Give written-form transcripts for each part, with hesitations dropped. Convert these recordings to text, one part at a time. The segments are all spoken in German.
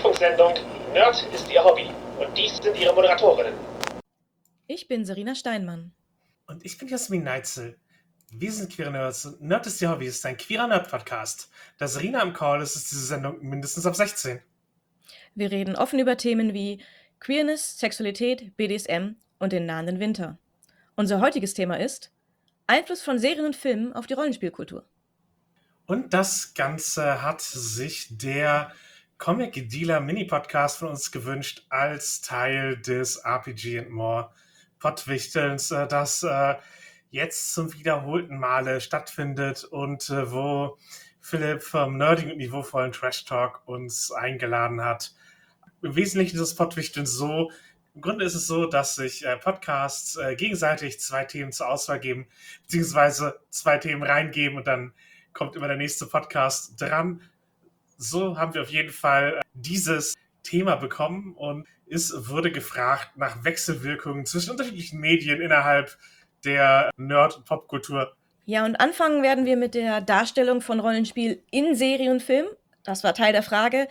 Rundfunksendung Nerd ist Ihr Hobby und dies sind Ihre Moderatorinnen. Ich bin Serena Steinmann. Und ich bin Jasmin Neitzel. Wir sind Queere Nerds und Nerd ist Ihr Hobby ist ein queerer Nerd-Podcast. Da Serena im Call ist, ist diese Sendung mindestens ab 16. Wir reden offen über Themen wie Queerness, Sexualität, BDSM und den nahenden Winter. Unser heutiges Thema ist Einfluss von Serien und Filmen auf die Rollenspielkultur. Und das Ganze hat sich der Comic Dealer Mini-Podcast von uns gewünscht als Teil des RPG and More Pottwichtelns, das jetzt zum wiederholten Male stattfindet und wo Philipp vom nerdigen und niveauvollen Trash Talk uns eingeladen hat. Im Wesentlichen ist das Pottwichteln so, im Grunde ist es so, dass sich Podcasts gegenseitig zwei Themen zur Auswahl geben, beziehungsweise zwei Themen reingeben und dann kommt immer der nächste Podcast dran. So haben wir auf jeden Fall dieses Thema bekommen und es wurde gefragt nach Wechselwirkungen zwischen unterschiedlichen Medien innerhalb der Nerd- und Popkultur. Ja, und anfangen werden wir mit der Darstellung von Rollenspiel in Serie und Film. Das war Teil der Frage.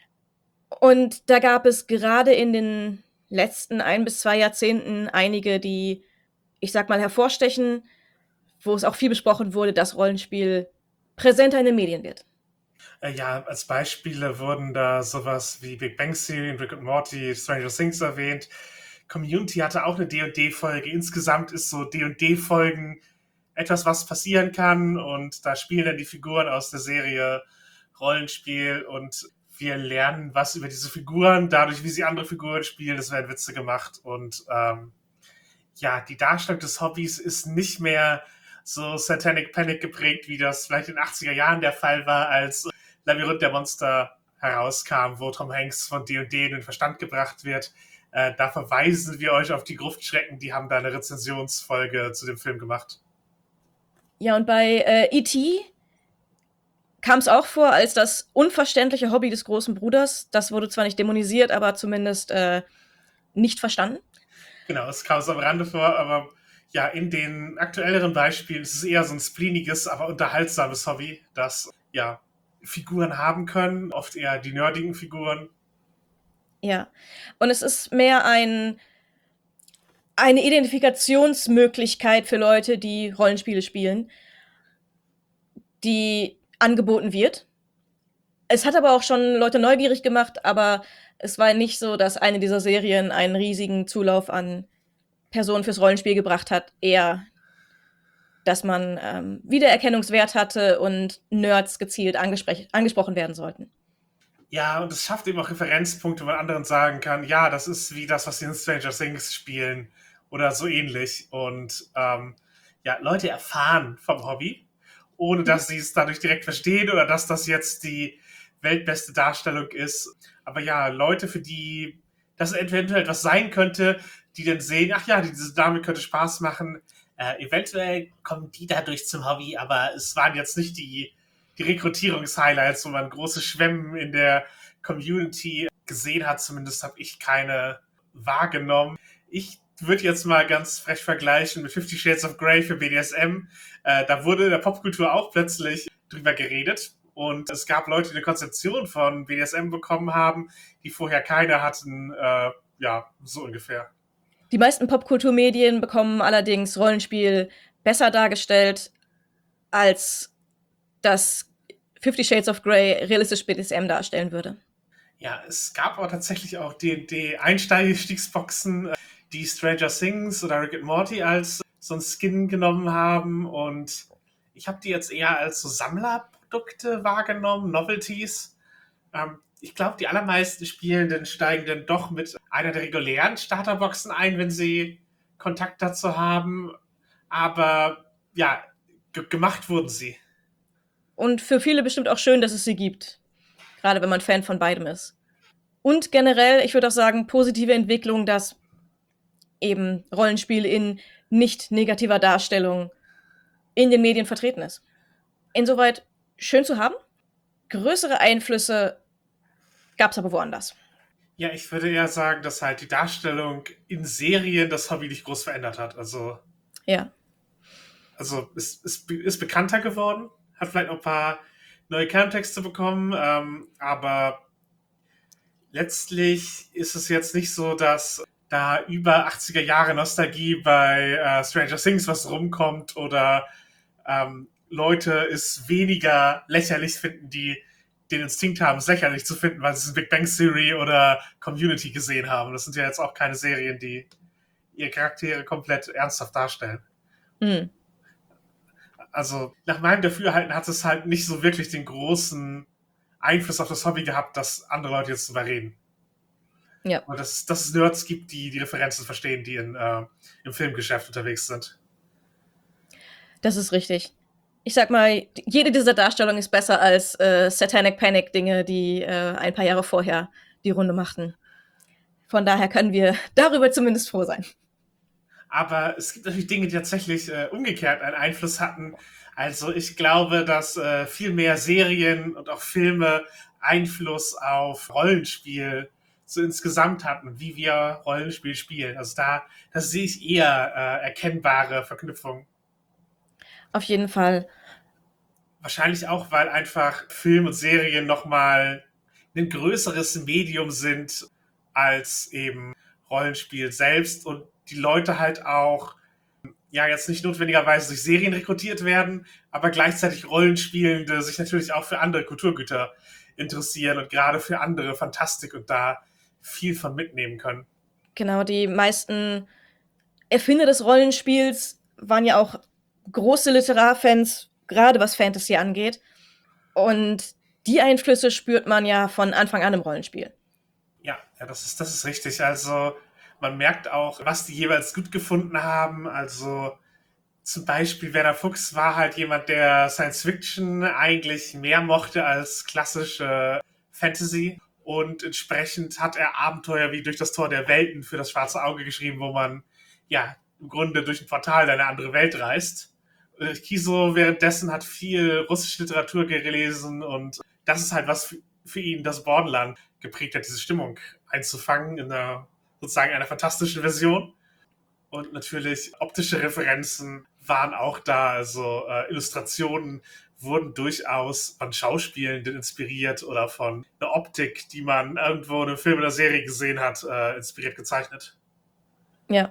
Und da gab es gerade in den letzten 1 bis 2 Jahrzehnten einige, die, ich sag mal, hervorstechen, wo es auch viel besprochen wurde, dass Rollenspiel präsenter in den Medien wird. Ja, als Beispiele wurden da sowas wie Big Bang Theory, Rick and Morty, Stranger Things erwähnt. Community hatte auch eine D&D-Folge. Insgesamt ist so D&D-Folgen etwas, was passieren kann und da spielen dann die Figuren aus der Serie Rollenspiel und wir lernen was über diese Figuren, dadurch, wie sie andere Figuren spielen. Es werden Witze gemacht und ja, die Darstellung des Hobbys ist nicht mehr so Satanic Panic geprägt, wie das vielleicht in den 80er Jahren der Fall war, als Labyrinth der Monster herauskam, wo Tom Hanks von D&D in den Verstand gebracht wird. Da verweisen wir euch auf die Gruftschrecken, die haben da eine Rezensionsfolge zu dem Film gemacht. Ja, und bei E.T. kam es auch vor als das unverständliche Hobby des großen Bruders. Das wurde zwar nicht dämonisiert, aber zumindest nicht verstanden. Genau, es kam so am Rande vor, aber ja, in den aktuelleren Beispielen ist es eher so ein spleeniges, aber unterhaltsames Hobby, das ja Figuren haben können, oft eher die nerdigen Figuren. Ja, und es ist mehr eine Identifikationsmöglichkeit für Leute, die Rollenspiele spielen, die angeboten wird. Es hat aber auch schon Leute neugierig gemacht, aber es war nicht so, dass eine dieser Serien einen riesigen Zulauf an Personen fürs Rollenspiel gebracht hat. Eher, dass man Wiedererkennungswert hatte und Nerds gezielt angesprochen werden sollten. Ja, und es schafft eben auch Referenzpunkte, wo man anderen sagen kann, ja, das ist wie das, was sie in Stranger Things spielen oder so ähnlich. Und ja, Leute erfahren vom Hobby, ohne dass sie es dadurch direkt verstehen oder dass das jetzt die weltbeste Darstellung ist. Aber ja, Leute, für die das eventuell etwas sein könnte, die dann sehen, ach ja, diese Dame könnte Spaß machen. Eventuell kommen die dadurch zum Hobby, aber es waren jetzt nicht die Rekrutierungshighlights, wo man große Schwemmen in der Community gesehen hat. Zumindest habe ich keine wahrgenommen. Ich würde jetzt mal ganz frech vergleichen mit 50 Shades of Grey für BDSM. Da wurde in der Popkultur auch plötzlich drüber geredet. Und es gab Leute, die eine Konzeption von BDSM bekommen haben, die vorher keine hatten. Ja, so ungefähr. Die meisten Popkulturmedien bekommen allerdings Rollenspiel besser dargestellt, als das 50 Shades of Grey realistisch BDSM darstellen würde. Ja, es gab aber tatsächlich auch die Einstiegsboxen, die Stranger Things oder Rick and Morty als so ein Skin genommen haben. Und ich habe die jetzt eher als so Sammlerprodukte wahrgenommen, Novelties. Ich glaube, die allermeisten Spielenden steigen dann doch mit einer der regulären Starterboxen ein, wenn sie Kontakt dazu haben. Aber ja, gemacht wurden sie. Und für viele bestimmt auch schön, dass es sie gibt. Gerade wenn man Fan von beidem ist. Und generell, ich würde auch sagen, positive Entwicklung, dass eben Rollenspiel in nicht negativer Darstellung in den Medien vertreten ist. Insoweit schön zu haben. Größere Einflüsse gab es aber woanders. Ja, ich würde eher sagen, dass halt die Darstellung in Serien das Hobby nicht groß verändert hat. Ja. Also ist bekannter geworden, hat vielleicht noch ein paar neue Kerntexte bekommen, aber letztlich ist es jetzt nicht so, dass da über 80er Jahre Nostalgie bei Stranger Things was rumkommt oder Leute es weniger lächerlich finden, die den Instinkt haben, es lächerlich zu finden, weil sie es in Big Bang Theory oder Community gesehen haben. Das sind ja jetzt auch keine Serien, die ihre Charaktere komplett ernsthaft darstellen. Hm. Also nach meinem Dafürhalten hat es halt nicht so wirklich den großen Einfluss auf das Hobby gehabt, dass andere Leute jetzt drüber reden. Ja. Und dass es Nerds gibt, die die Referenzen verstehen, die im Filmgeschäft unterwegs sind. Das ist richtig. Ich sag mal, jede dieser Darstellungen ist besser als Satanic Panic Dinge, die ein paar Jahre vorher die Runde machten. Von daher können wir darüber zumindest froh sein. Aber es gibt natürlich Dinge, die tatsächlich umgekehrt einen Einfluss hatten. Also ich glaube, dass viel mehr Serien und auch Filme Einfluss auf Rollenspiel so insgesamt hatten, wie wir Rollenspiel spielen. Also da sehe ich eher erkennbare Verknüpfungen. Auf jeden Fall. Wahrscheinlich auch, weil einfach Film und Serien nochmal ein größeres Medium sind als eben Rollenspiel selbst und die Leute halt auch ja jetzt nicht notwendigerweise durch Serien rekrutiert werden, aber gleichzeitig Rollenspielende sich natürlich auch für andere Kulturgüter interessieren und gerade für andere Fantastik und da viel von mitnehmen können. Genau, die meisten Erfinder des Rollenspiels waren ja auch große Literarfans, gerade was Fantasy angeht. Und die Einflüsse spürt man ja von Anfang an im Rollenspiel. Ja, das ist richtig. Also man merkt auch, was die jeweils gut gefunden haben. Also zum Beispiel Werner Fuchs war halt jemand, der Science Fiction eigentlich mehr mochte als klassische Fantasy. Und entsprechend hat er Abenteuer wie Durch das Tor der Welten für das Schwarze Auge geschrieben, wo man ja im Grunde durch ein Portal in eine andere Welt reist. Kiso währenddessen hat viel russische Literatur gelesen und das ist halt was für ihn das Borderland geprägt hat, diese Stimmung einzufangen in sozusagen einer fantastischen Version. Und natürlich optische Referenzen waren auch da, also Illustrationen wurden durchaus von Schauspielenden inspiriert oder von der Optik, die man irgendwo in einem Film oder Serie gesehen hat, inspiriert gezeichnet. Ja.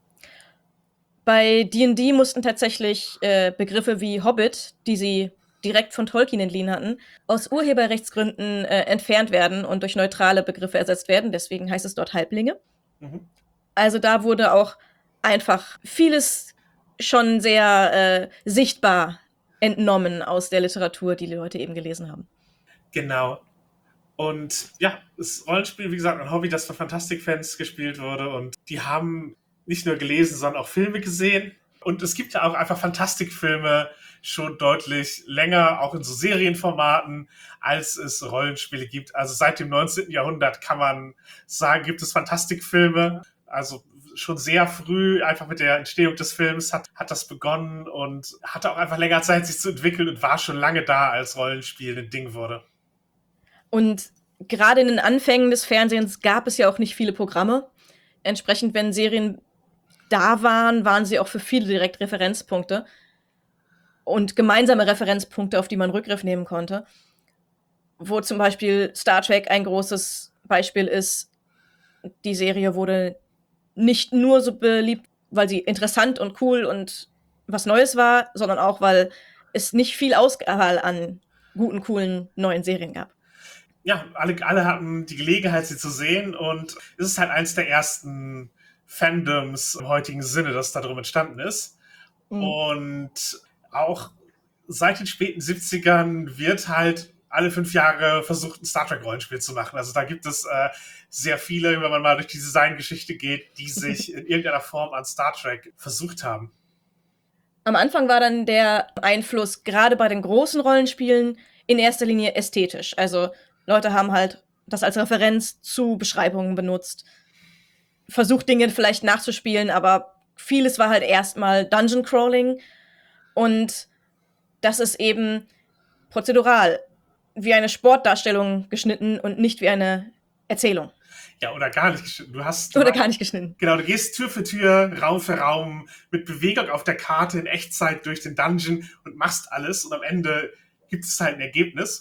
Bei D&D mussten tatsächlich Begriffe wie Hobbit, die sie direkt von Tolkien entliehen hatten, aus Urheberrechtsgründen entfernt werden und durch neutrale Begriffe ersetzt werden. Deswegen heißt es dort Halblinge. Mhm. Also da wurde auch einfach vieles schon sehr sichtbar entnommen aus der Literatur, die Leute eben gelesen haben. Genau. Und ja, das Rollenspiel, wie gesagt, ein Hobby, das von Fantastik-Fans gespielt wurde. Und die haben nicht nur gelesen, sondern auch Filme gesehen. Und es gibt ja auch einfach Fantastikfilme schon deutlich länger, auch in so Serienformaten, als es Rollenspiele gibt. Also seit dem 19. Jahrhundert kann man sagen, gibt es Fantastikfilme. Also schon sehr früh, einfach mit der Entstehung des Films, hat das begonnen und hatte auch einfach länger Zeit, sich zu entwickeln und war schon lange da, als Rollenspiel ein Ding wurde. Und gerade in den Anfängen des Fernsehens gab es ja auch nicht viele Programme. Entsprechend, wenn Serien da waren, waren sie auch für viele direkt Referenzpunkte und gemeinsame Referenzpunkte, auf die man Rückgriff nehmen konnte. Wo zum Beispiel Star Trek ein großes Beispiel ist. Die Serie wurde nicht nur so beliebt, weil sie interessant und cool und was Neues war, sondern auch, weil es nicht viel Auswahl an guten, coolen neuen Serien gab. Ja, alle hatten die Gelegenheit, sie zu sehen und es ist halt eins der ersten Fandoms im heutigen Sinne, das darum entstanden ist. Und auch seit den späten 70ern wird halt alle 5 Jahre versucht, ein Star Trek-Rollenspiel zu machen. Also da gibt es sehr viele, wenn man mal durch die Designgeschichte geht, die sich in irgendeiner Form an Star Trek versucht haben. Am Anfang war dann der Einfluss gerade bei den großen Rollenspielen in erster Linie ästhetisch. Also Leute haben halt das als Referenz zu Beschreibungen benutzt, versucht Dinge vielleicht nachzuspielen, aber vieles war halt erstmal Dungeon Crawling und das ist eben prozedural, wie eine Sportdarstellung geschnitten und nicht wie eine Erzählung. Ja, oder gar nicht geschnitten. Oder gar nicht geschnitten. Genau, du gehst Tür für Tür, Raum für Raum, mit Bewegung auf der Karte in Echtzeit durch den Dungeon und machst alles und am Ende gibt es halt ein Ergebnis.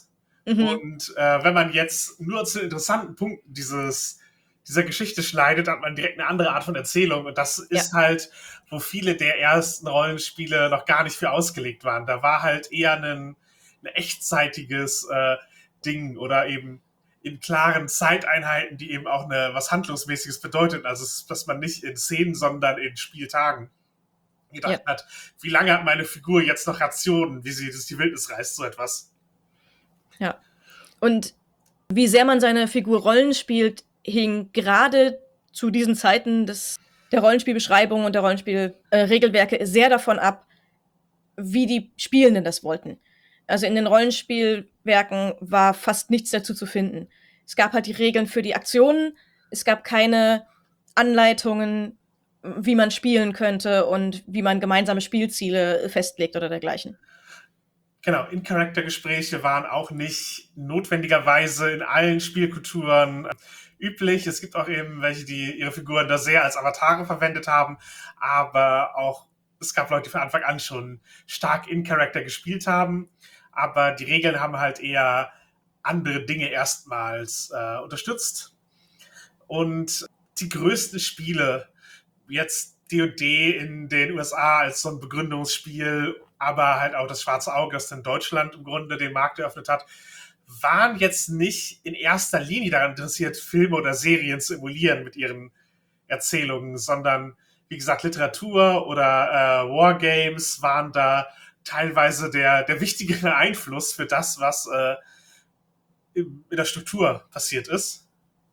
Und wenn man jetzt nur zu interessanten Punkten dieser Geschichte schneidet, hat man direkt eine andere Art von Erzählung. Und das ist halt, wo viele der ersten Rollenspiele noch gar nicht für ausgelegt waren. Da war halt eher ein echtzeitiges Ding oder eben in klaren Zeiteinheiten, die eben auch was Handlungsmäßiges bedeutet. Also, dass man nicht in Szenen, sondern in Spieltagen gedacht hat, wie lange hat meine Figur jetzt noch Rationen, wie sie durch die Wildnis reist, so etwas. Ja. Und wie sehr man seine Figur Rollen spielt, hing gerade zu diesen Zeiten der Rollenspielbeschreibung und der Rollenspielregelwerke sehr davon ab, wie die Spielenden das wollten. Also in den Rollenspielwerken war fast nichts dazu zu finden. Es gab halt die Regeln für die Aktionen, es gab keine Anleitungen, wie man spielen könnte und wie man gemeinsame Spielziele festlegt oder dergleichen. Genau, In-Character-Gespräche waren auch nicht notwendigerweise in allen Spielkulturen üblich. Es gibt auch eben welche, die ihre Figuren da sehr als Avatare verwendet haben, aber auch es gab Leute, die von Anfang an schon stark In-Character gespielt haben, aber die Regeln haben halt eher andere Dinge erstmals unterstützt. Und die größten Spiele, jetzt D&D in den USA als so ein Begründungsspiel, aber halt auch das Schwarze Auge, das in Deutschland im Grunde den Markt eröffnet hat, waren jetzt nicht in erster Linie daran interessiert, Filme oder Serien zu emulieren mit ihren Erzählungen, sondern wie gesagt, Literatur oder Wargames waren da teilweise der wichtigere Einfluss für das, was in der Struktur passiert ist.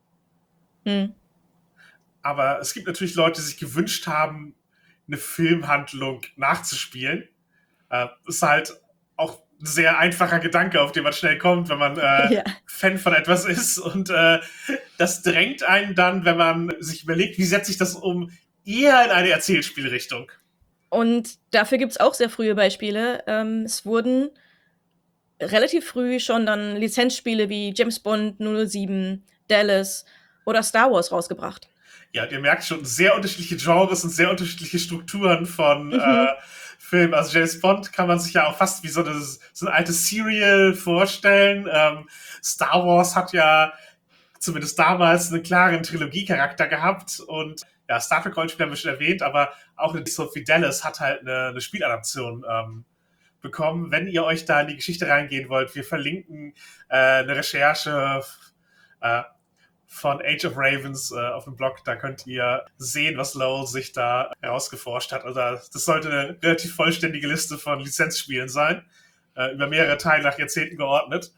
Aber es gibt natürlich Leute, die sich gewünscht haben, eine Filmhandlung nachzuspielen. Ist halt auch ein sehr einfacher Gedanke, auf den man schnell kommt, wenn man Fan von etwas ist. Und das drängt einen dann, wenn man sich überlegt, wie setze ich das um, eher in eine Erzählspielrichtung. Und dafür gibt es auch sehr frühe Beispiele. Es wurden relativ früh schon dann Lizenzspiele wie James Bond 007, Dallas oder Star Wars rausgebracht. Ja, ihr merkt schon, sehr unterschiedliche Genres und sehr unterschiedliche Strukturen von Filmen. Also James Bond kann man sich ja auch fast wie so ein altes Serial vorstellen. Star Wars hat ja zumindest damals einen klaren Trilogiecharakter gehabt und ja, Star Trek Rollenspiel haben wir schon erwähnt, aber auch eine Sophie Dallas hat halt eine Spieladaption bekommen. Wenn ihr euch da in die Geschichte reingehen wollt, wir verlinken eine Recherche von Age of Ravens auf dem Blog, da könnt ihr sehen, was Lowell sich da herausgeforscht hat. Also das sollte eine relativ vollständige Liste von Lizenzspielen sein, über mehrere Teile nach Jahrzehnten geordnet.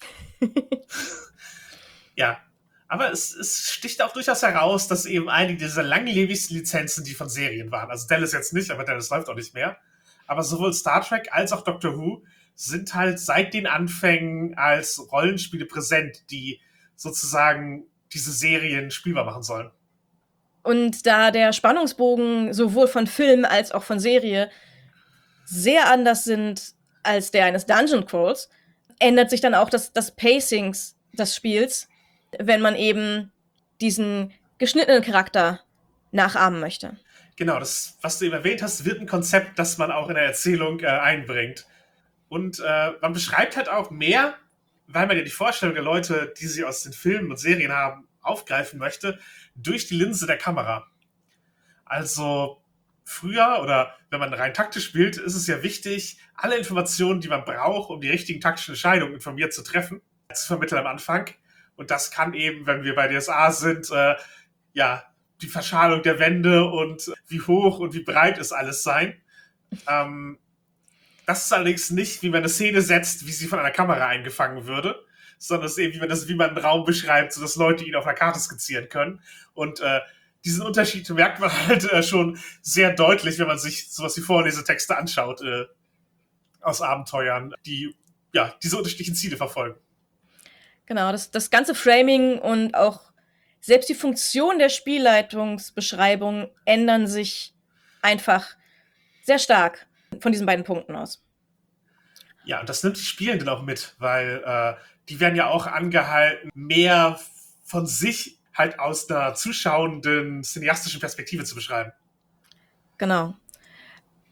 Ja, aber es sticht auch durchaus heraus, dass eben einige dieser langlebigsten Lizenzen, die von Serien waren, also Dallas jetzt nicht, aber Dallas läuft auch nicht mehr, aber sowohl Star Trek als auch Doctor Who sind halt seit den Anfängen als Rollenspiele präsent, die sozusagen diese Serien spielbar machen sollen. Und da der Spannungsbogen sowohl von Film als auch von Serie sehr anders sind als der eines Dungeon Crawls, ändert sich dann auch das Pacing des Spiels, wenn man eben diesen geschnittenen Charakter nachahmen möchte. Genau, das, was du eben erwähnt hast, wird ein Konzept, das man auch in der Erzählung einbringt. Und man beschreibt halt auch mehr, weil man ja die Vorstellung der Leute, die sie aus den Filmen und Serien haben, aufgreifen möchte, durch die Linse der Kamera. Also früher oder wenn man rein taktisch spielt, ist es ja wichtig, alle Informationen, die man braucht, um die richtigen taktischen Entscheidungen informiert zu treffen, zu vermitteln am Anfang. Und das kann eben, wenn wir bei DSA sind, die Verschalung der Wände und wie hoch und wie breit es alles sein. Das ist allerdings nicht, wie man eine Szene setzt, wie sie von einer Kamera eingefangen würde, sondern es ist eben, wie man einen Raum beschreibt, sodass Leute ihn auf einer Karte skizzieren können. Und diesen Unterschied merkt man halt schon sehr deutlich, wenn man sich sowas wie Vorlesetexte anschaut aus Abenteuern, die diese unterschiedlichen Ziele verfolgen. Genau, das ganze Framing und auch selbst die Funktion der Spielleitungsbeschreibung ändern sich einfach sehr stark von diesen beiden Punkten aus. Ja, und das nimmt die Spielenden auch mit, weil die werden ja auch angehalten, mehr von sich halt aus der zuschauenden, cineastischen Perspektive zu beschreiben. Genau.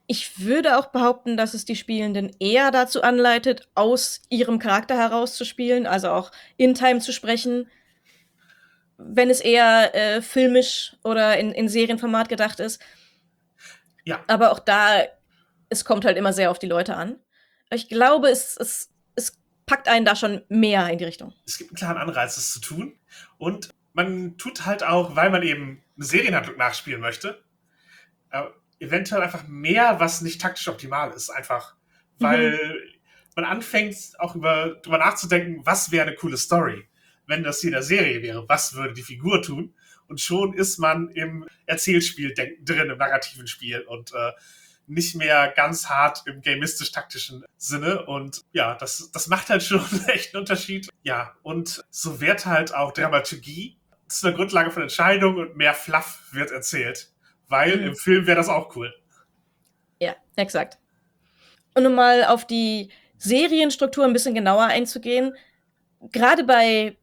Ich würde auch behaupten, dass es die Spielenden eher dazu anleitet, aus ihrem Charakter heraus zu spielen, also auch in Time zu sprechen, wenn es eher filmisch oder in Serienformat gedacht ist. Ja, Aber auch da, es kommt halt immer sehr auf die Leute an. Ich glaube, es packt einen da schon mehr in die Richtung. es gibt einen klaren Anreiz, das zu tun. Und man tut halt auch, weil man eben eine Serienhandlung nachspielen möchte, eventuell einfach mehr, was nicht taktisch optimal ist. Einfach, weil man anfängt, auch drüber nachzudenken, was wäre eine coole Story, wenn das hier in der Serie wäre. Was würde die Figur tun? Und schon ist man im Erzählspiel drin, im narrativen Spiel und nicht mehr ganz hart im gamistisch-taktischen Sinne. Und ja, das macht halt schon echt einen Unterschied. Ja, und so wird halt auch Dramaturgie zu einer Grundlage von Entscheidungen und mehr Fluff wird erzählt. Weil im Film wäre das auch cool. Ja, exakt. Und um mal auf die Serienstruktur ein bisschen genauer einzugehen, gerade bei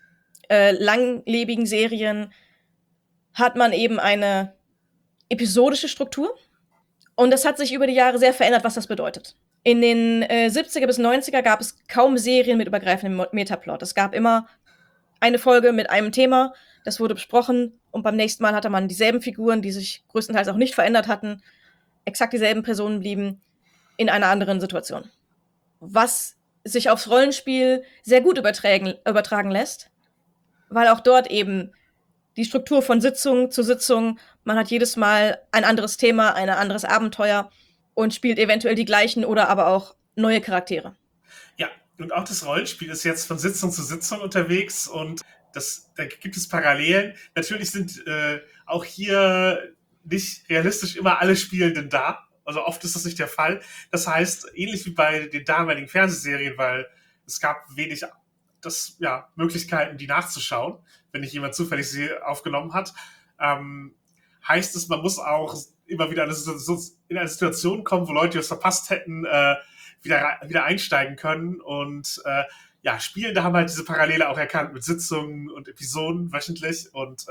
langlebigen Serien hat man eben eine episodische Struktur. Und das hat sich über die Jahre sehr verändert, was das bedeutet. In den 70er bis 90er gab es kaum Serien mit übergreifendem Metaplot. Es gab immer eine Folge mit einem Thema, das wurde besprochen und beim nächsten Mal hatte man dieselben Figuren, die sich größtenteils auch nicht verändert hatten, exakt dieselben Personen blieben, in einer anderen Situation. Was sich aufs Rollenspiel sehr gut übertragen lässt, weil auch dort eben die Struktur von Sitzung zu Sitzung, man hat jedes Mal ein anderes Thema, ein anderes Abenteuer und spielt eventuell die gleichen oder aber auch neue Charaktere. Ja, und auch das Rollenspiel ist jetzt von Sitzung zu Sitzung unterwegs und da gibt es Parallelen. Natürlich sind auch hier nicht realistisch immer alle Spielenden da. Also oft ist das nicht der Fall. Das heißt, ähnlich wie bei den damaligen Fernsehserien, weil es gab wenig Möglichkeiten, die nachzuschauen, wenn nicht jemand zufällig sie aufgenommen hat, heißt es, man muss auch immer wieder in eine Situation kommen, wo Leute, die es verpasst hätten, wieder einsteigen können. Und Spielende haben halt diese Parallele auch erkannt mit Sitzungen und Episoden wöchentlich. Und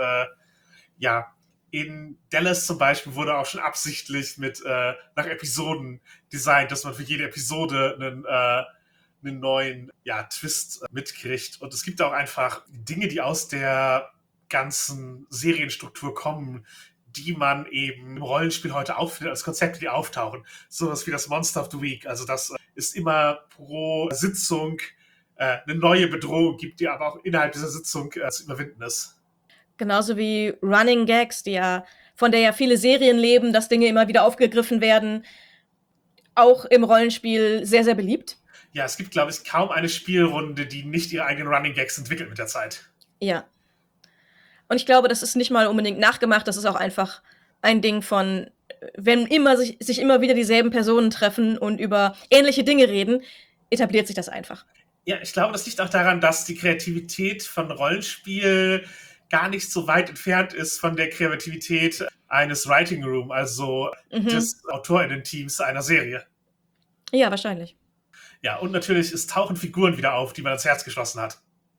in Dallas zum Beispiel wurde auch schon absichtlich nach Episoden designt, dass man für jede Episode einen neuen Twist mitkriegt. Und es gibt auch einfach Dinge, die aus der ganzen Serienstruktur kommen, die man eben im Rollenspiel heute auch findet, als Konzepte, die auftauchen. Sowas wie das Monster of the Week. Also das ist immer pro Sitzung eine neue Bedrohung gibt, die aber auch innerhalb dieser Sitzung zu überwinden ist. Genauso wie Running Gags, von der ja viele Serien leben, dass Dinge immer wieder aufgegriffen werden. Auch im Rollenspiel sehr, sehr beliebt. Ja, es gibt, glaube ich, kaum eine Spielrunde, die nicht ihre eigenen Running Gags entwickelt mit der Zeit. Ja. Und ich glaube, das ist nicht mal unbedingt nachgemacht, das ist auch einfach ein Ding von, wenn sich immer wieder dieselben Personen treffen und über ähnliche Dinge reden, etabliert sich das einfach. Ja, ich glaube, das liegt auch daran, dass die Kreativität von Rollenspiel gar nicht so weit entfernt ist von der Kreativität eines Writing Room, also des AutorInnen-Teams einer Serie. Ja, wahrscheinlich. Ja, und natürlich, es tauchen Figuren wieder auf, die man ans Herz geschlossen hat.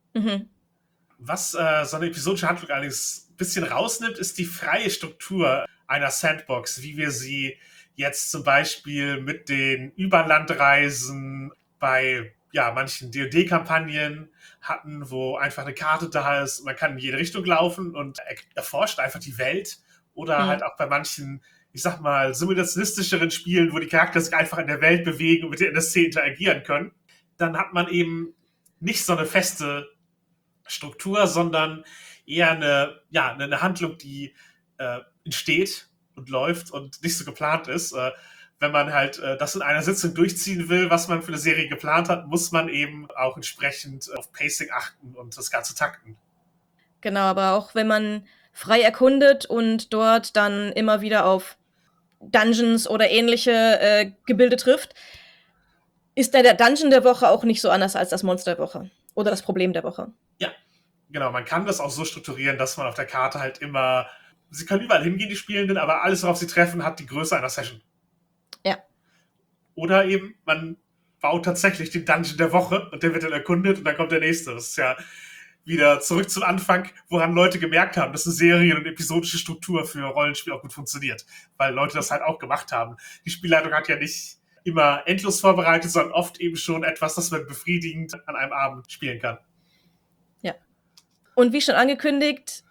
Was so eine episodische Handlung allerdings ein bisschen rausnimmt, ist die freie Struktur einer Sandbox, wie wir sie jetzt zum Beispiel mit den Überlandreisen bei manchen DoD-Kampagnen hatten, wo einfach eine Karte da ist, man kann in jede Richtung laufen und erforscht einfach die Welt. Oder halt auch bei manchen, ich sag mal, simulationistischeren Spielen, wo die Charaktere sich einfach in der Welt bewegen und mit der NSC interagieren können. Dann hat man eben nicht so eine feste Struktur, sondern eher eine Handlung, die entsteht und läuft und nicht so geplant ist. Wenn man halt das in einer Sitzung durchziehen will, was man für eine Serie geplant hat, muss man eben auch entsprechend auf Pacing achten und das Ganze takten. Genau, aber auch wenn man frei erkundet und dort dann immer wieder auf Dungeons oder ähnliche Gebilde trifft, ist der Dungeon der Woche auch nicht so anders als das Monster der Woche oder das Problem der Woche. Ja, genau. Man kann das auch so strukturieren, dass man auf der Karte halt immer, sie können überall hingehen, die Spielenden, aber alles, worauf sie treffen, hat die Größe einer Session. Ja. Oder eben, man baut tatsächlich den Dungeon der Woche und der wird dann erkundet und dann kommt der nächste. Das ist ja wieder zurück zum Anfang, woran Leute gemerkt haben, dass eine Serien- und episodische Struktur für Rollenspiel auch gut funktioniert, weil Leute das halt auch gemacht haben. Die Spielleitung hat ja nicht immer endlos vorbereitet, sondern oft eben schon etwas, das man befriedigend an einem Abend spielen kann. Ja. Und wie schon angekündigt,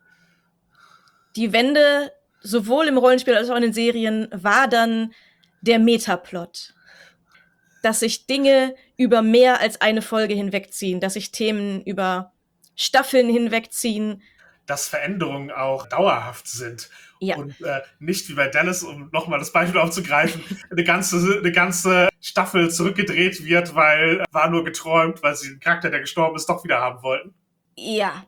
die Wende sowohl im Rollenspiel als auch in den Serien war dann der Metaplot. Dass sich Dinge über mehr als eine Folge hinwegziehen, dass sich Themen über Staffeln hinwegziehen. Dass Veränderungen auch dauerhaft sind. Ja. Und nicht wie bei Dallas, um nochmal das Beispiel aufzugreifen, eine ganze Staffel zurückgedreht wird, weil war nur geträumt, weil sie den Charakter, der gestorben ist, doch wieder haben wollten. Ja.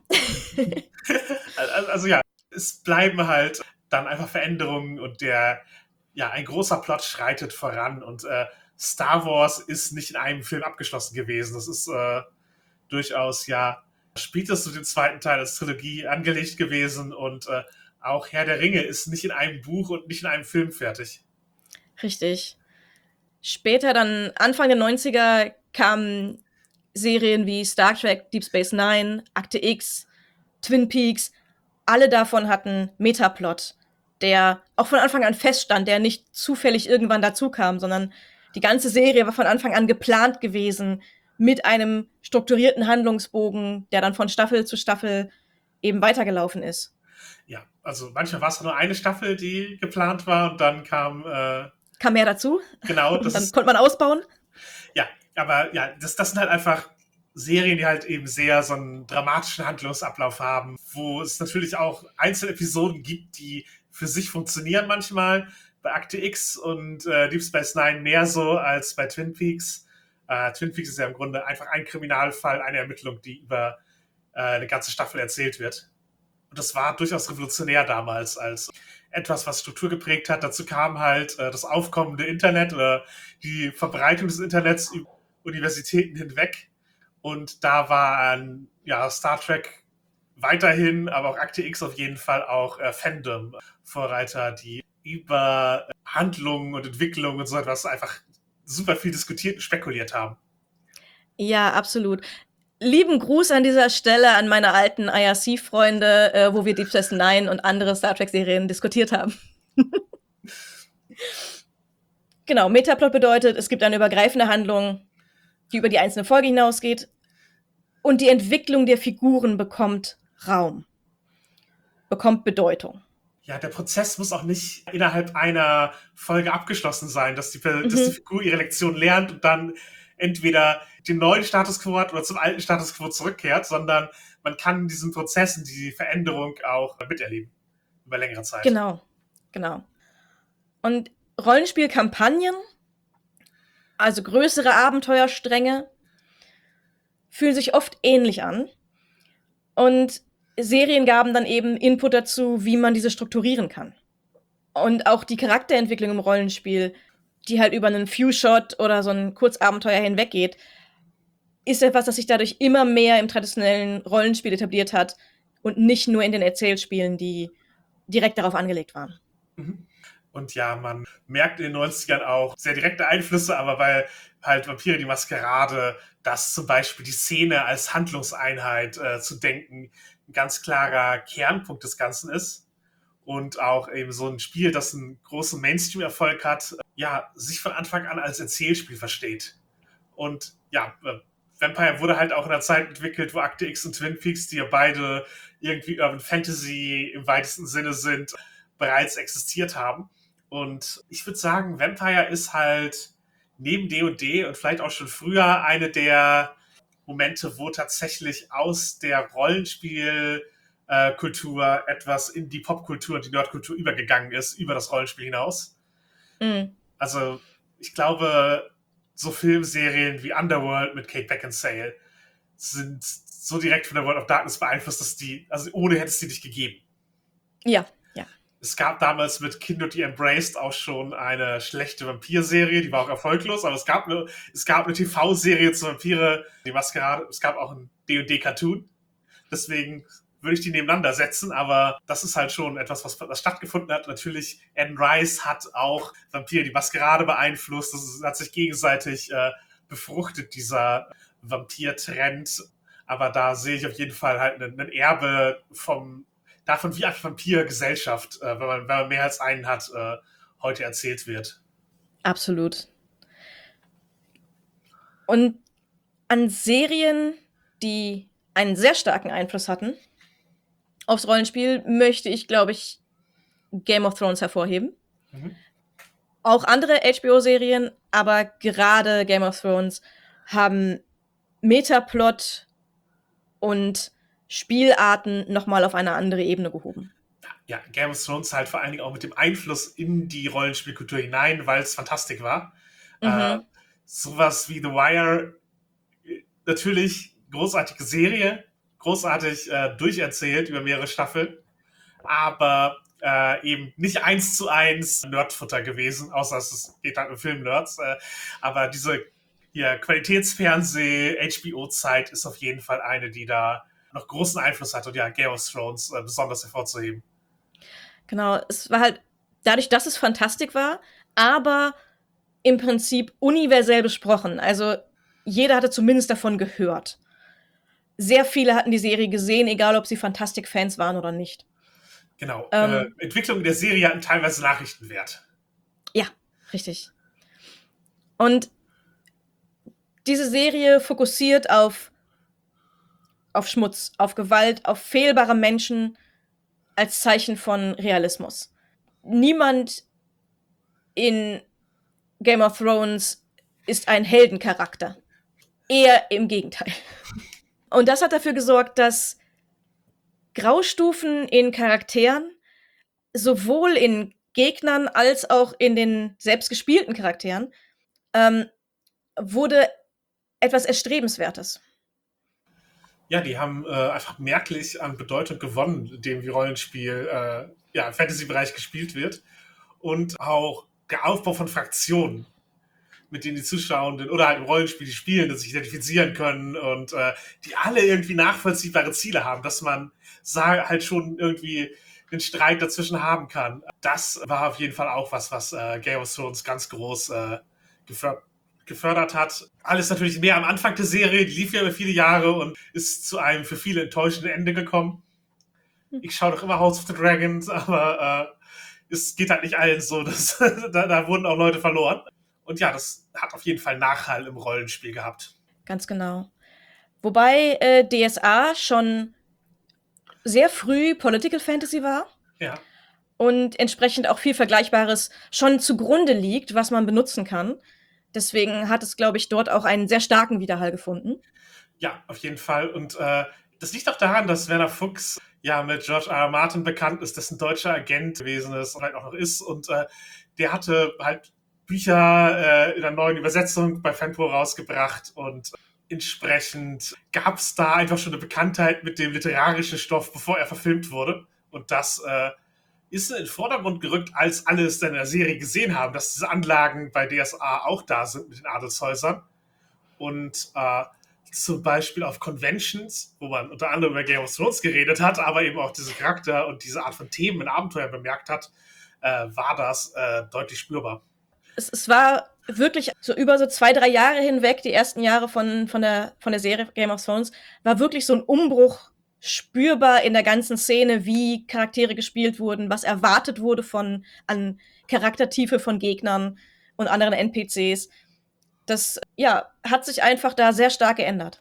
Also ja, es bleiben halt dann einfach Veränderungen und ein großer Plot schreitet voran und Star Wars ist nicht in einem Film abgeschlossen gewesen. Das ist durchaus spätestens den zweiten Teil als Trilogie angelegt gewesen und auch Herr der Ringe ist nicht in einem Buch und nicht in einem Film fertig. Richtig. Später, dann Anfang der 90er, kamen Serien wie Star Trek, Deep Space Nine, Akte X, Twin Peaks. Alle davon hatten Metaplot, der auch von Anfang an feststand, der nicht zufällig irgendwann dazu kam, sondern die ganze Serie war von Anfang an geplant gewesen mit einem strukturierten Handlungsbogen, der dann von Staffel zu Staffel eben weitergelaufen ist. Ja, also manchmal war es nur eine Staffel, die geplant war und dann kam mehr dazu. Genau. Dann konnte man ausbauen. Ja, aber das sind halt einfach Serien, die halt eben sehr so einen dramatischen Handlungsablauf haben, wo es natürlich auch einzelne Episoden gibt, die für sich funktionieren manchmal. Bei Akte X und Deep Space Nine mehr so als bei Twin Peaks. Twin Peaks ist ja im Grunde einfach ein Kriminalfall, eine Ermittlung, die über eine ganze Staffel erzählt wird. Und das war durchaus revolutionär damals als etwas, was Struktur geprägt hat. Dazu kam halt das aufkommende Internet oder die Verbreitung des Internets über Universitäten hinweg. Und da waren Star Trek weiterhin, aber auch Akte X auf jeden Fall auch Fandom, Vorreiter, die über Handlungen und Entwicklungen und so etwas einfach super viel diskutiert und spekuliert haben. Ja, absolut. Lieben Gruß an dieser Stelle an meine alten IRC-Freunde, wo wir Deep Space Nine und andere Star Trek-Serien diskutiert haben. Genau, Metaplot bedeutet, es gibt eine übergreifende Handlung, die über die einzelne Folge hinausgeht und die Entwicklung der Figuren bekommt Raum, bekommt Bedeutung. Ja, der Prozess muss auch nicht innerhalb einer Folge abgeschlossen sein, dass die Figur ihre Lektion lernt und dann entweder den neuen Status Quo hat oder zum alten Status Quo zurückkehrt, sondern man kann diesen Prozessen, die Veränderung auch miterleben über längere Zeit. Genau. Und Rollenspielkampagnen, also größere Abenteuerstränge, fühlen sich oft ähnlich an. Und Serien gaben dann eben Input dazu, wie man diese strukturieren kann. Und auch die Charakterentwicklung im Rollenspiel, die halt über einen Few-Shot oder so ein Kurzabenteuer hinweggeht, ist etwas, das sich dadurch immer mehr im traditionellen Rollenspiel etabliert hat und nicht nur in den Erzählspielen, die direkt darauf angelegt waren. Und ja, man merkt in den 90ern auch sehr direkte Einflüsse, aber weil halt Vampire die Maskerade, dass zum Beispiel die Szene als Handlungseinheit zu denken, ein ganz klarer Kernpunkt des Ganzen ist. Und auch eben so ein Spiel, das einen großen Mainstream-Erfolg hat, sich von Anfang an als Erzählspiel versteht. Und Vampire wurde halt auch in einer Zeit entwickelt, wo Akte X und Twin Peaks, die ja beide irgendwie Urban Fantasy im weitesten Sinne sind, bereits existiert haben. Und ich würde sagen, Vampire ist halt neben D&D und vielleicht auch schon früher eine der Momente, wo tatsächlich aus der Rollenspielkultur etwas in die Popkultur und die Nerdkultur übergegangen ist, über das Rollenspiel hinaus. Mhm. Also ich glaube, so Filmserien wie Underworld mit Kate Beckinsale sind so direkt von der World of Darkness beeinflusst, dass ohne hätte es die nicht gegeben. Ja. Es gab damals mit Kindred the Embraced auch schon eine schlechte Vampir-Serie, die war auch erfolglos, aber es gab eine TV-Serie zu Vampire, die Maskerade, es gab auch ein D&D-Cartoon. Deswegen würde ich die nebeneinander setzen, aber das ist halt schon etwas, was stattgefunden hat. Natürlich, Anne Rice hat auch Vampire die Maskerade beeinflusst. Das hat sich gegenseitig befruchtet, dieser Vampir-Trend. Aber da sehe ich auf jeden Fall halt ein Erbe davon, wie eine Vampir-Gesellschaft, wenn man mehr als einen hat, heute erzählt wird. Absolut. Und an Serien, die einen sehr starken Einfluss hatten aufs Rollenspiel, möchte ich, glaube ich, Game of Thrones hervorheben. Mhm. Auch andere HBO-Serien, aber gerade Game of Thrones haben Metaplot und Spielarten nochmal auf eine andere Ebene gehoben. Ja, Game of Thrones halt vor allen Dingen auch mit dem Einfluss in die Rollenspielkultur hinein, weil es Fantastik war. Mhm. Sowas wie The Wire, natürlich großartige Serie, großartig durcherzählt über mehrere Staffeln, aber eben nicht 1:1 Nerdfutter gewesen, außer es geht halt um Film-Nerds. Aber diese Qualitätsfernseh-HBO-Zeit ist auf jeden Fall eine, die da noch großen Einfluss hat und ja, Game of Thrones besonders hervorzuheben. Genau, es war halt dadurch, dass es Fantastik war, aber im Prinzip universell besprochen. Also jeder hatte zumindest davon gehört. Sehr viele hatten die Serie gesehen, egal ob sie Fantastik-Fans waren oder nicht. Genau. Ähm, Entwicklungen der Serie hatten teilweise Nachrichtenwert. Ja, richtig. Und diese Serie fokussiert auf Schmutz, auf Gewalt, auf fehlbare Menschen als Zeichen von Realismus. Niemand in Game of Thrones ist ein Heldencharakter. Eher im Gegenteil. Und das hat dafür gesorgt, dass Graustufen in Charakteren sowohl in Gegnern als auch in den selbst gespielten Charakteren wurde etwas Erstrebenswertes. Ja, die haben einfach merklich an Bedeutung gewonnen, indem wie Rollenspiel im Fantasy-Bereich gespielt wird. Und auch der Aufbau von Fraktionen, mit denen die Zuschauenden oder halt im Rollenspiel die Spielenden sich identifizieren können und die alle irgendwie nachvollziehbare Ziele haben, dass man halt schon irgendwie den Streit dazwischen haben kann. Das war auf jeden Fall auch was Game of Thrones ganz groß gefördert hat. Alles natürlich mehr am Anfang der Serie, die lief ja über viele Jahre und ist zu einem für viele enttäuschenden Ende gekommen. Ich schaue doch immer House of the Dragons, aber es geht halt nicht allen so. Da wurden auch Leute verloren. Und ja, das hat auf jeden Fall Nachhall im Rollenspiel gehabt. Ganz genau. Wobei DSA schon sehr früh Political Fantasy war. Ja. Und entsprechend auch viel Vergleichbares schon zugrunde liegt, was man benutzen kann. Deswegen hat es, glaube ich, dort auch einen sehr starken Widerhall gefunden. Ja, auf jeden Fall. Und das liegt auch daran, dass Werner Fuchs ja mit George R. R. Martin bekannt ist, dessen deutscher Agent gewesen ist und halt auch noch ist. Und der hatte halt Bücher in einer neuen Übersetzung bei Fanpro rausgebracht und entsprechend gab es da einfach schon eine Bekanntheit mit dem literarischen Stoff, bevor er verfilmt wurde. Und das ist in den Vordergrund gerückt, als alle es dann in der Serie gesehen haben, dass diese Anlagen bei DSA auch da sind mit den Adelshäusern. Und zum Beispiel auf Conventions, wo man unter anderem über Game of Thrones geredet hat, aber eben auch diese Charakter und diese Art von Themen in Abenteuern bemerkt hat, war das deutlich spürbar. Es war wirklich so über so 2-3 Jahre hinweg, die ersten Jahre von der Serie Game of Thrones, war wirklich so ein Umbruch spürbar in der ganzen Szene, wie Charaktere gespielt wurden, was erwartet wurde an Charaktertiefe von Gegnern und anderen NPCs. Das hat sich einfach da sehr stark geändert.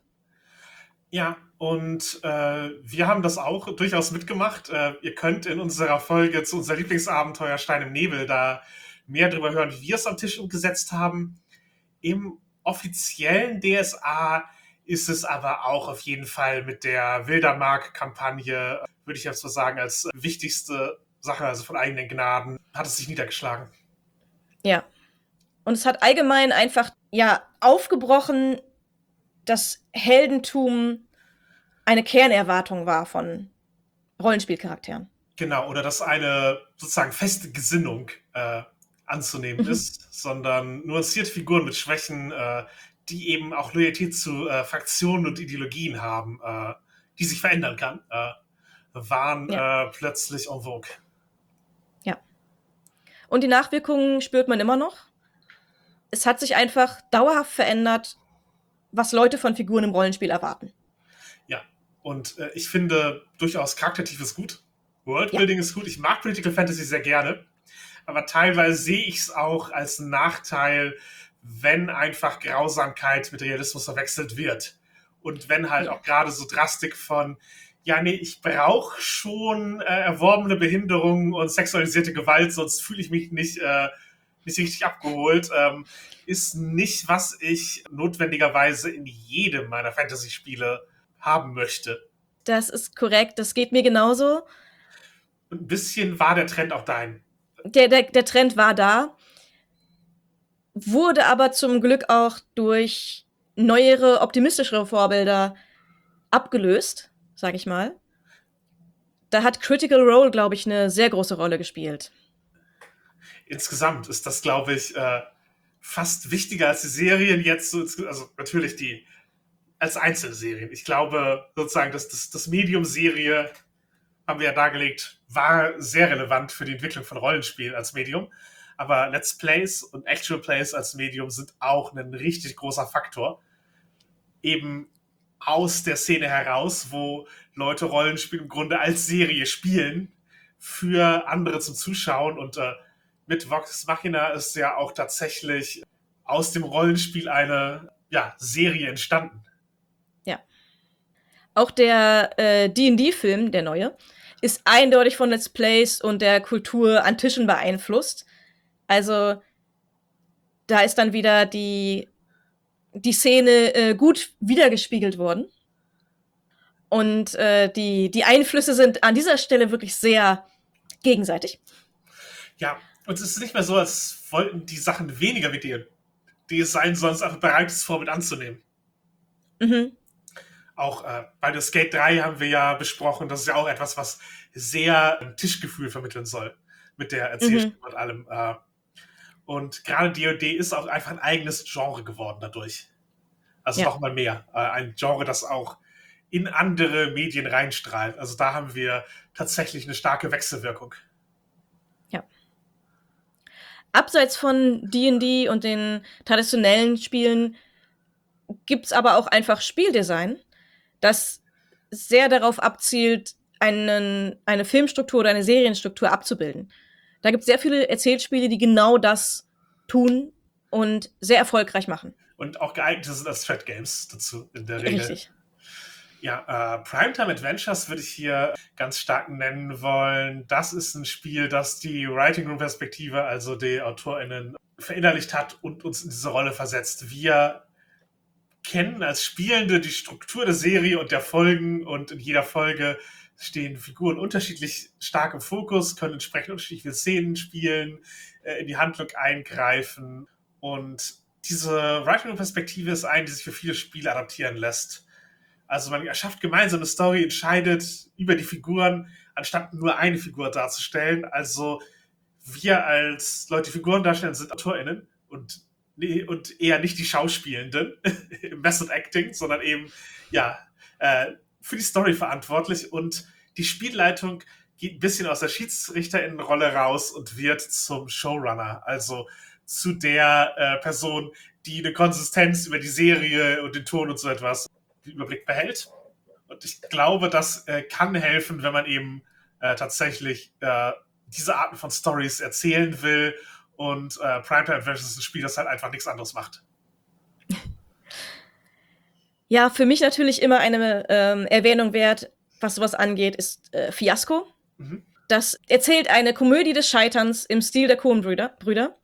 Ja, und wir haben das auch durchaus mitgemacht. Ihr könnt in unserer Folge zu unser Lieblingsabenteuer Stein im Nebel da mehr darüber hören, wie wir es am Tisch umgesetzt haben. Im offiziellen DSA ist es aber auch auf jeden Fall mit der Wildermark-Kampagne, würde ich jetzt mal sagen, als wichtigste Sache, also von eigenen Gnaden, hat es sich niedergeschlagen. Ja. Und es hat allgemein einfach, aufgebrochen, dass Heldentum eine Kernerwartung war von Rollenspielcharakteren. Genau, oder dass eine sozusagen feste Gesinnung anzunehmen ist, sondern nuancierte Figuren mit Schwächen, die eben auch Loyalität zu Fraktionen und Ideologien haben, die sich verändern kann, waren plötzlich en vogue. Ja. Und die Nachwirkungen spürt man immer noch. Es hat sich einfach dauerhaft verändert, was Leute von Figuren im Rollenspiel erwarten. Und ich finde durchaus charaktertief ist gut. Worldbuilding ist gut. Ich mag Political Fantasy sehr gerne. Aber teilweise sehe ich es auch als Nachteil, wenn einfach Grausamkeit mit Realismus verwechselt wird. Und wenn halt auch gerade so Drastik von, ja, nee, ich brauche schon erworbene Behinderung und sexualisierte Gewalt, sonst fühle ich mich nicht richtig abgeholt, ist nicht, was ich notwendigerweise in jedem meiner Fantasy-Spiele haben möchte. Das ist korrekt, das geht mir genauso. Und ein bisschen war der Trend auch dahin. Der Trend war da, wurde aber zum Glück auch durch neuere, optimistischere Vorbilder abgelöst, sag ich mal. Da hat Critical Role, glaube ich, eine sehr große Rolle gespielt. Insgesamt ist das, glaube ich, fast wichtiger als die Serien jetzt, also natürlich die als einzelne Serien. Ich glaube sozusagen, dass das Medium-Serie, haben wir ja dargelegt, war sehr relevant für die Entwicklung von Rollenspielen als Medium. Aber Let's Plays und Actual Plays als Medium sind auch ein richtig großer Faktor. Eben aus der Szene heraus, wo Leute Rollenspiel im Grunde als Serie spielen, für andere zum Zuschauen. Und mit Vox Machina ist ja auch tatsächlich aus dem Rollenspiel eine Serie entstanden. Ja. Auch der D&D-Film, der neue, ist eindeutig von Let's Plays und der Kultur an Tischen beeinflusst. Also da ist dann wieder die Szene gut wiedergespiegelt worden. Und die Einflüsse sind an dieser Stelle wirklich sehr gegenseitig. Ja, und es ist nicht mehr so, als wollten die Sachen weniger mit dir sein, sondern es einfach bereit ist, vor mit anzunehmen. Mhm. Auch bei der Skate 3 haben wir ja besprochen, das ist ja auch etwas, was sehr ein Tischgefühl vermitteln soll. Mit der Erzählstimme und allem. Und gerade D&D ist auch einfach ein eigenes Genre geworden dadurch. Also nochmal mehr. Ein Genre, das auch in andere Medien reinstrahlt. Also da haben wir tatsächlich eine starke Wechselwirkung. Ja. Abseits von D&D und den traditionellen Spielen gibt's aber auch einfach Spieldesign, das sehr darauf abzielt, eine Filmstruktur oder eine Serienstruktur abzubilden. Da gibt es sehr viele Erzählspiele, die genau das tun und sehr erfolgreich machen. Und auch geeignet sind als Thread Games dazu in der Regel. Richtig. Ja, Primetime Adventures würde ich hier ganz stark nennen wollen. Das ist ein Spiel, das die Writing Room Perspektive, also die AutorInnen, verinnerlicht hat und uns in diese Rolle versetzt. Wir kennen als Spielende die Struktur der Serie und der Folgen und in jeder Folge stehen Figuren unterschiedlich stark im Fokus, können entsprechend unterschiedliche Szenen spielen, in die Handlung eingreifen und diese Writing Room Perspektive ist eine, die sich für viele Spiele adaptieren lässt. Also man erschafft gemeinsam eine Story, entscheidet über die Figuren, anstatt nur eine Figur darzustellen. Also wir als Leute, die Figuren darstellen, sind AutorInnen und eher nicht die Schauspielenden im Method Acting, sondern eben für die Story verantwortlich. Und die Spielleitung geht ein bisschen aus der SchiedsrichterInnenrolle raus und wird zum Showrunner. Also zu der Person, die eine Konsistenz über die Serie und den Ton und so etwas den Überblick behält. Und ich glaube, das kann helfen, wenn man eben tatsächlich diese Arten von Stories erzählen will. Und Primetime Adventures ist ein Spiel, das halt einfach nichts anderes macht. Ja, für mich natürlich immer eine Erwähnung wert, was sowas angeht, ist Fiasko. Mhm. Das erzählt eine Komödie des Scheiterns im Stil der Coen-Brüder.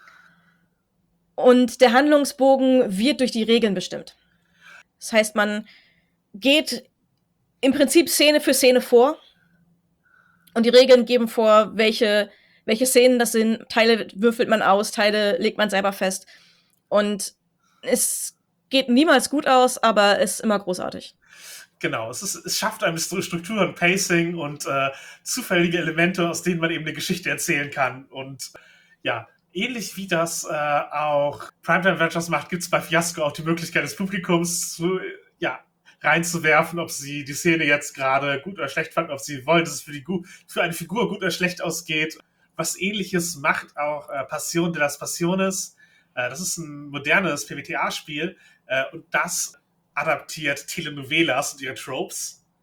Und der Handlungsbogen wird durch die Regeln bestimmt. Das heißt, man geht im Prinzip Szene für Szene vor und die Regeln geben vor, welche Szenen das sind. Teile würfelt man aus, Teile legt man selber fest. Und es geht niemals gut aus, aber es ist immer großartig. Genau, es schafft einem Struktur und Pacing und zufällige Elemente, aus denen man eben eine Geschichte erzählen kann. Und ja, ähnlich wie das auch Primetime Adventures macht, gibt es bei Fiasko auch die Möglichkeit des Publikums reinzuwerfen, ob sie die Szene jetzt gerade gut oder schlecht fanden, ob sie wollen, dass es für eine Figur gut oder schlecht ausgeht. Was Ähnliches macht auch Passion de las Pasiones. Das ist ein modernes PBTA-Spiel und das adaptiert Telenovelas und ihre Tropes.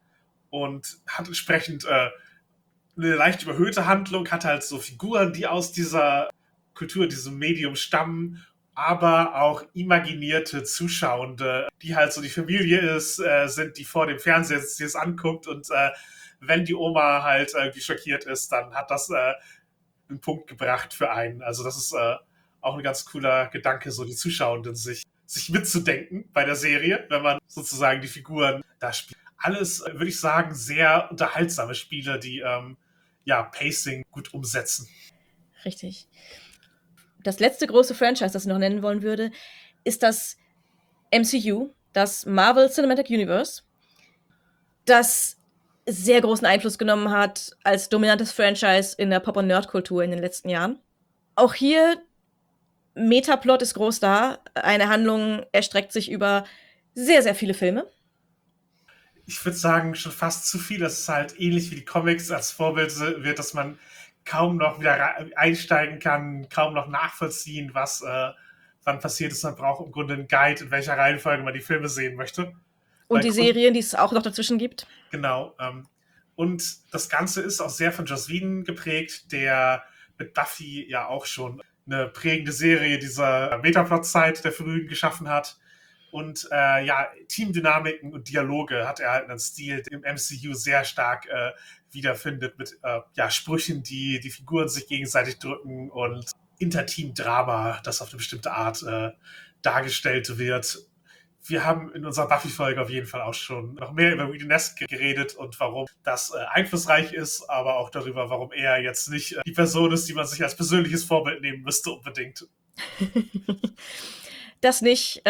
und hat entsprechend eine leicht überhöhte Handlung, hat halt so Figuren, die aus dieser Kultur, diesem Medium stammen, aber auch imaginierte Zuschauende, die halt so die Familie ist, sind, die vor dem Fernseher sitzt, die es anguckt und wenn die Oma halt irgendwie schockiert ist, dann hat das einen Punkt gebracht für einen. Also das ist auch ein ganz cooler Gedanke, so die Zuschauenden sich mitzudenken bei der Serie, wenn man sozusagen die Figuren da spielt. Alles, würde ich sagen, sehr unterhaltsame Spiele, die Pacing gut umsetzen. Richtig. Das letzte große Franchise, das ich noch nennen wollen würde, ist das MCU, das Marvel Cinematic Universe, das sehr großen Einfluss genommen hat als dominantes Franchise in der Pop- und Nerdkultur in den letzten Jahren. Auch hier, Metaplot ist groß da. Eine Handlung erstreckt sich über sehr, sehr viele Filme. Ich würde sagen, schon fast zu viel. Das ist halt ähnlich wie die Comics als Vorbild wird, dass man kaum noch wieder einsteigen kann, kaum noch nachvollziehen, was wann passiert ist. Man braucht im Grunde einen Guide, in welcher Reihenfolge man die Filme sehen möchte. Und die Serien, die es auch noch dazwischen gibt. Genau. Und das Ganze ist auch sehr von Joss Whedon geprägt, der mit Buffy ja auch schon eine prägende Serie dieser Metaplot-Zeit der Frühen geschaffen hat. Und Teamdynamiken und Dialoge hat er halt einen Stil, der im MCU sehr stark wiederfindet, mit Sprüchen, die die Figuren sich gegenseitig drücken und Interteam-Drama, das auf eine bestimmte Art dargestellt wird. Wir haben in unserer Buffy-Folge auf jeden Fall auch schon noch mehr über Whedon-esque geredet und warum das einflussreich ist, aber auch darüber, warum er jetzt nicht die Person ist, die man sich als persönliches Vorbild nehmen müsste unbedingt. Das nicht.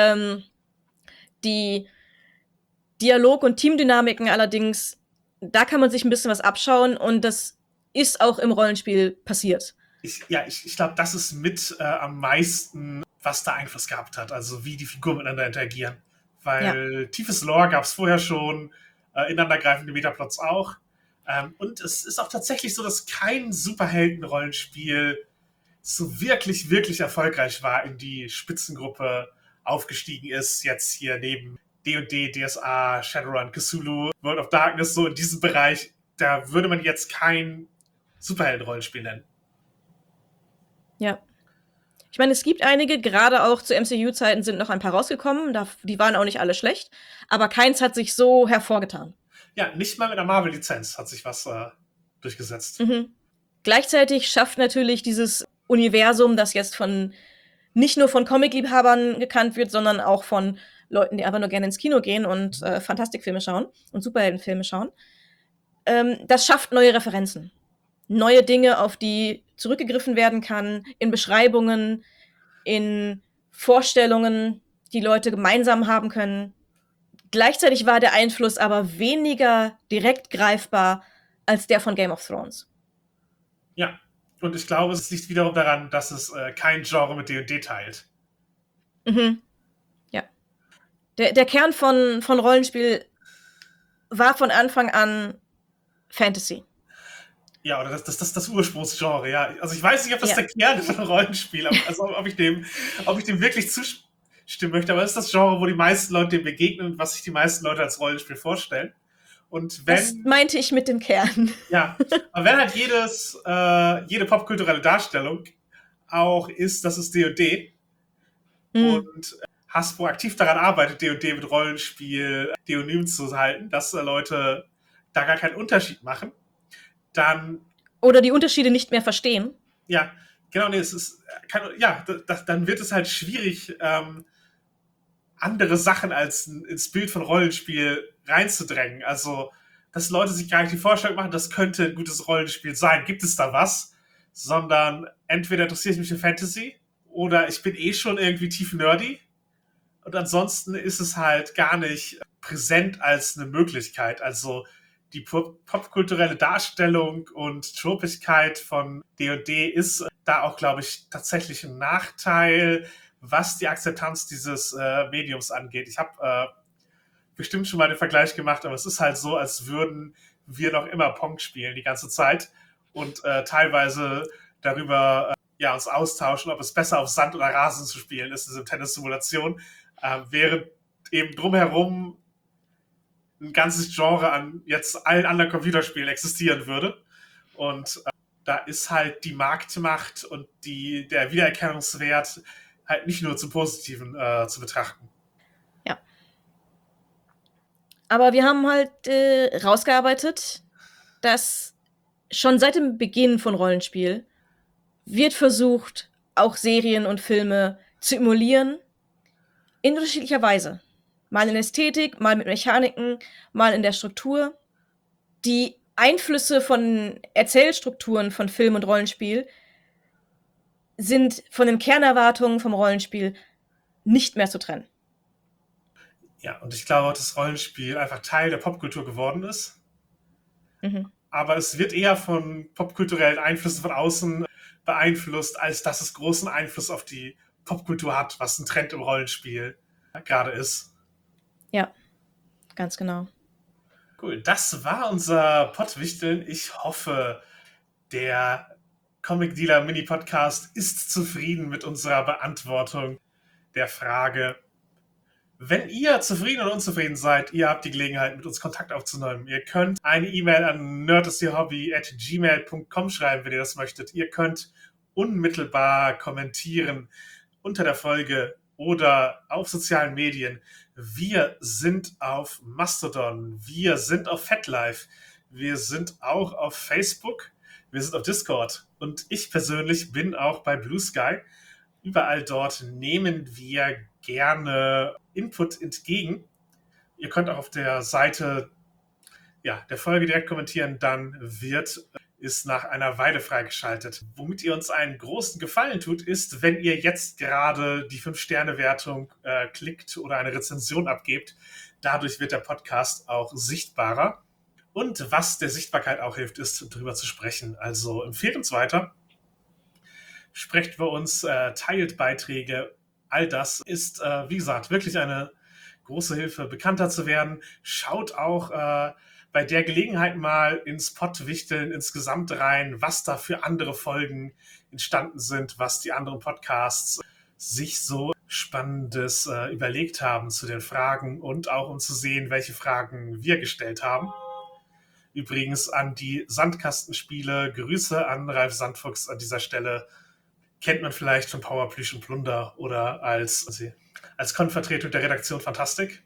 Die Dialog- und Teamdynamiken allerdings, da kann man sich ein bisschen was abschauen und das ist auch im Rollenspiel passiert. Ich glaube, das ist mit am meisten, was da Einfluss gehabt hat, also wie die Figuren miteinander interagieren. Weil tiefes Lore gab es vorher schon, ineinandergreifende Metaplots auch. Und es ist auch tatsächlich so, dass kein Superhelden-Rollenspiel so wirklich, wirklich erfolgreich war, in die Spitzengruppe aufgestiegen ist, jetzt hier neben D&D, DSA, Shadowrun, Cthulhu, World of Darkness, so in diesem Bereich, da würde man jetzt kein Superhelden-Rollenspiel nennen. Ja. Ich meine, es gibt einige, gerade auch zu MCU-Zeiten sind noch ein paar rausgekommen, die waren auch nicht alle schlecht, aber keins hat sich so hervorgetan. Ja, nicht mal mit der Marvel-Lizenz hat sich was durchgesetzt. Mhm. Gleichzeitig schafft natürlich dieses Universum, das jetzt nicht nur von Comic-Liebhabern gekannt wird, sondern auch von Leuten, die einfach nur gerne ins Kino gehen und Fantastikfilme schauen und Superheldenfilme schauen. Das schafft neue Referenzen. Neue Dinge, auf die zurückgegriffen werden kann, in Beschreibungen, in Vorstellungen, die Leute gemeinsam haben können. Gleichzeitig war der Einfluss aber weniger direkt greifbar als der von Game of Thrones. Ja, und ich glaube, es liegt wiederum daran, dass es kein Genre mit D&D teilt. Mhm. Ja. Der Kern von Rollenspiel war von Anfang an Fantasy. Ja, oder das Ursprungsgenre, ja. Also ich weiß nicht, ob das der Kern von Rollenspiel, also ob ich dem wirklich zustimmen möchte, aber es ist das Genre, wo die meisten Leute dem begegnen und was sich die meisten Leute als Rollenspiel vorstellen. Und wenn, das meinte ich mit dem Kern. Ja, aber wenn halt jede popkulturelle Darstellung auch ist, das ist D&D und Hasbro aktiv daran arbeitet, D&D mit Rollenspiel deonym zu halten, dass Leute da gar keinen Unterschied machen, dann oder die Unterschiede nicht mehr verstehen. Ja, genau, nee, dann wird es halt schwierig, andere Sachen als ins Bild von Rollenspiel reinzudrängen. Also, dass Leute sich gar nicht die Vorstellung machen, das könnte ein gutes Rollenspiel sein. Gibt es da was? Sondern entweder interessiert mich für Fantasy oder ich bin schon irgendwie tief nerdy. Und ansonsten ist es halt gar nicht präsent als eine Möglichkeit. Also die popkulturelle Darstellung und Tropigkeit von D&D ist da auch, glaube ich, tatsächlich ein Nachteil, was die Akzeptanz dieses Mediums angeht. Ich habe bestimmt schon mal den Vergleich gemacht, aber es ist halt so, als würden wir noch immer Pong spielen die ganze Zeit und teilweise darüber uns austauschen, ob es besser auf Sand oder Rasen zu spielen ist, diese Tennis-Simulation, während eben drumherum ein ganzes Genre an jetzt allen anderen Computerspielen existieren würde. Und da ist halt die Marktmacht und der Wiedererkennungswert halt nicht nur zum Positiven zu betrachten. Ja. Aber wir haben halt rausgearbeitet, dass schon seit dem Beginn von Rollenspiel wird versucht, auch Serien und Filme zu emulieren, in unterschiedlicher Weise. Mal in Ästhetik, mal mit Mechaniken, mal in der Struktur. Die Einflüsse von Erzählstrukturen von Film und Rollenspiel sind von den Kernerwartungen vom Rollenspiel nicht mehr zu trennen. Ja, und ich glaube, dass Rollenspiel einfach Teil der Popkultur geworden ist. Mhm. Aber es wird eher von popkulturellen Einflüssen von außen beeinflusst, als dass es großen Einfluss auf die Popkultur hat, was ein Trend im Rollenspiel gerade ist. Ja, ganz genau. Cool, das war unser Pottwichteln. Ich hoffe, der Comic Dealer Mini Podcast ist zufrieden mit unserer Beantwortung der Frage. Wenn ihr zufrieden oder unzufrieden seid, ihr habt die Gelegenheit, mit uns Kontakt aufzunehmen. Ihr könnt eine E-Mail an nerdistyourhobby@gmail.com schreiben, wenn ihr das möchtet. Ihr könnt unmittelbar kommentieren unter der Folge oder auf sozialen Medien. Wir sind auf Mastodon, wir sind auf FatLife, wir sind auch auf Facebook, wir sind auf Discord und ich persönlich bin auch bei Blue Sky. Überall dort nehmen wir gerne Input entgegen. Ihr könnt auch auf der Seite der Folge direkt kommentieren, dann ist nach einer Weile freigeschaltet. Womit ihr uns einen großen Gefallen tut, ist, wenn ihr jetzt gerade die 5-Sterne-Wertung klickt oder eine Rezension abgebt. Dadurch wird der Podcast auch sichtbarer. Und was der Sichtbarkeit auch hilft, ist, darüber zu sprechen. Also empfehlt uns weiter. Sprecht bei uns, teilt Beiträge. All das ist, wie gesagt, wirklich eine große Hilfe, bekannter zu werden. Schaut auch bei der Gelegenheit mal ins Pottwichteln insgesamt rein, was da für andere Folgen entstanden sind, was die anderen Podcasts sich so Spannendes überlegt haben zu den Fragen und auch um zu sehen, welche Fragen wir gestellt haben. Übrigens an die Sandkastenspiele, Grüße an Ralf Sandfuchs an dieser Stelle. Kennt man vielleicht von Power, Plüsch und Plunder oder als Konvertretung der Redaktion Fantastik.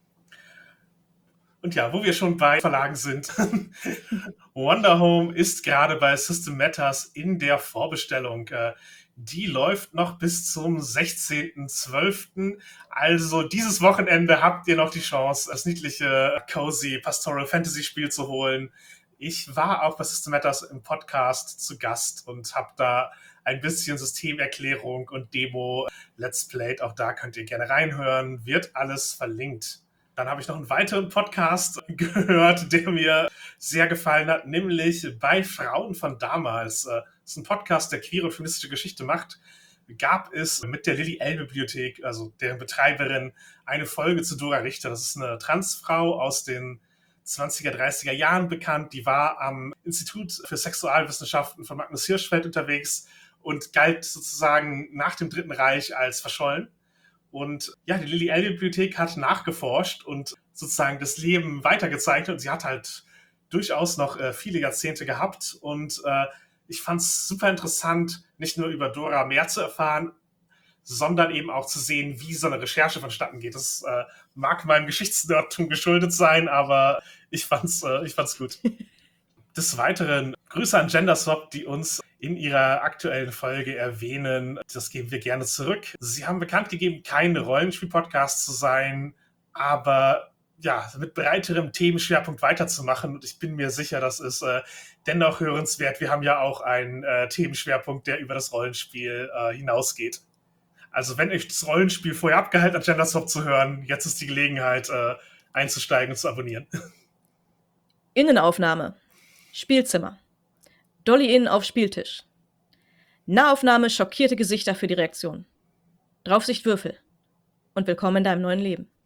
Und ja, wo wir schon bei Verlagen sind, Wonder Home ist gerade bei System Matters in der Vorbestellung. Die läuft noch bis zum 16.12. Also dieses Wochenende habt ihr noch die Chance, das niedliche, cozy Pastoral Fantasy Spiel zu holen. Ich war auch bei System Matters im Podcast zu Gast und habe da ein bisschen Systemerklärung und Demo Let's Played. Auch da könnt ihr gerne reinhören. Wird alles verlinkt. Dann habe ich noch einen weiteren Podcast gehört, der mir sehr gefallen hat, nämlich bei Frauen von damals. Das ist ein Podcast, der queere und feministische Geschichte macht. Gab es mit der Lilly-L-Bibliothek, also deren Betreiberin, eine Folge zu Dora Richter. Das ist eine Transfrau aus den 20er, 30er Jahren bekannt. Die war am Institut für Sexualwissenschaften von Magnus Hirschfeld unterwegs und galt sozusagen nach dem Dritten Reich als verschollen. Und ja, die Lilly-L-Bibliothek hat nachgeforscht und sozusagen das Leben weitergezeichnet. Und sie hat halt durchaus noch viele Jahrzehnte gehabt. Und ich fand es super interessant, nicht nur über Dora mehr zu erfahren, sondern eben auch zu sehen, wie so eine Recherche vonstatten geht. Das mag meinem Geschichtsnerdtum geschuldet sein, aber ich fand's gut. Des Weiteren Grüße an Genderswap, die uns in ihrer aktuellen Folge erwähnen. Das geben wir gerne zurück. Sie haben bekannt gegeben, kein Rollenspiel-Podcast zu sein, aber ja, mit breiterem Themenschwerpunkt weiterzumachen. Und ich bin mir sicher, das ist dennoch hörenswert. Wir haben ja auch einen Themenschwerpunkt, der über das Rollenspiel hinausgeht. Also wenn euch das Rollenspiel vorher abgehalten hat, Genderswap zu hören, jetzt ist die Gelegenheit, einzusteigen und zu abonnieren. Innenaufnahme. Spielzimmer. Dolly Inn auf Spieltisch. Nahaufnahme schockierte Gesichter für die Reaktion. Draufsicht Würfel. Und willkommen in deinem neuen Leben.